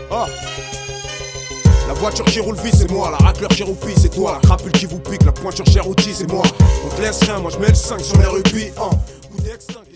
Ah. La voiture qui roule vite, c'est moi. La racleur qui roupille, c'est toi. La crapule qui vous pique, la pointure chère outil, c'est moi. On te laisse rien, moi je mets le 5 sur les rubis. Coup d'extinct.